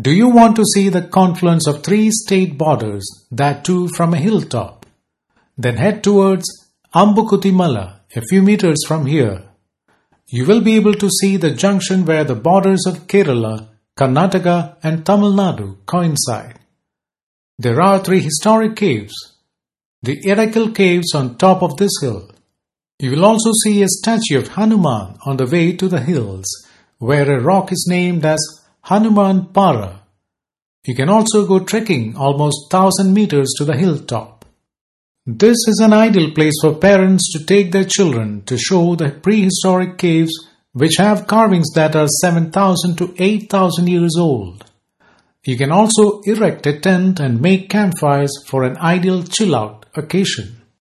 Do you want to see the confluence of three state borders, that too from a hilltop? Then head towards Ambukutimala, a few meters from here. You will be able to see the junction where the borders of Kerala, Karnataka and Tamil Nadu coincide. There are three historic caves. The Erakal caves on top of this hill. You will also see a statue of Hanuman on the way to the hills, where a rock is named as Hanuman Para. You can also go trekking almost 1,000 meters to the hilltop. This is an ideal place for parents to take their children to show the prehistoric caves which have carvings that are 7,000 to 8,000 years old. You can also erect a tent and make campfires for an ideal chill-out occasion.